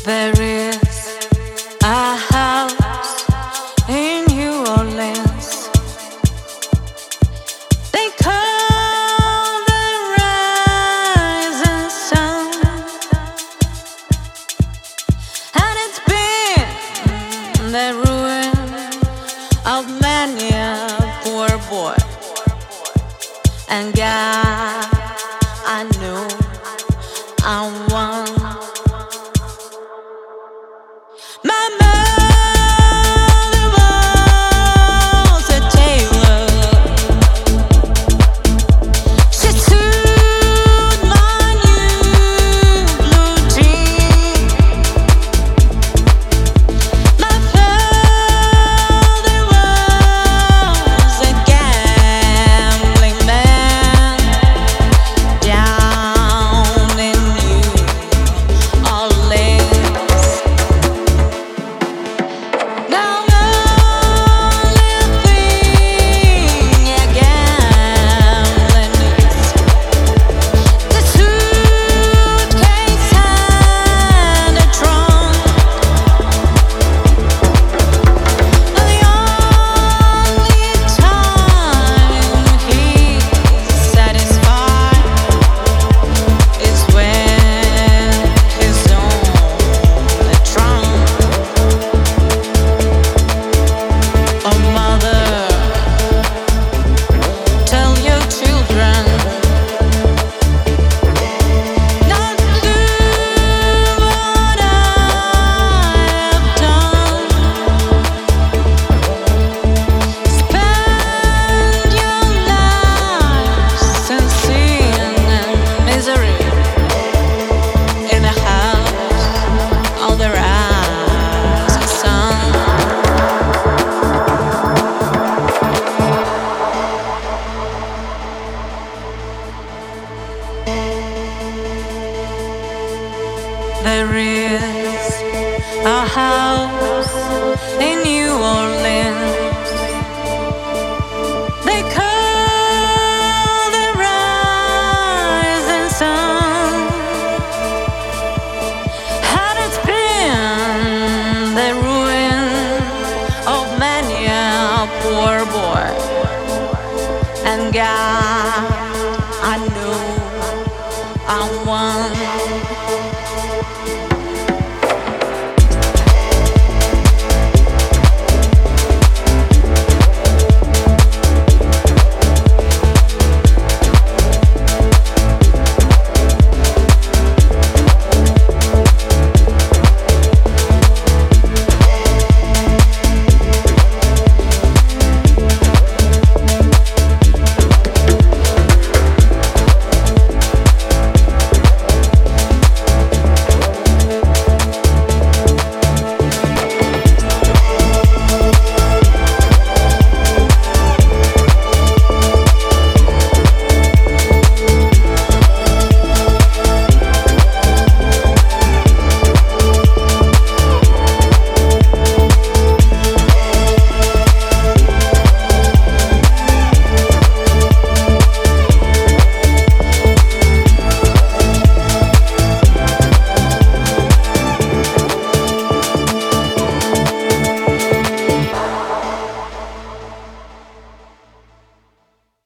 There is a house in New Orleans. They call the rising sun, and it's been the ruin of many a poor boy. And God, I know I'm one. My mother was a tailor. She sewed my new blue jeans. My father was a gambling man down in New Orleans. Now only thing a gambling is the suitcase and a trunk. The only time he's satisfied is when he's on the trunk. Oh, mother, tell your children not to do what I've done. Spend your lives in sin and misery in a house on the rising sun. There is a house in New Orleans.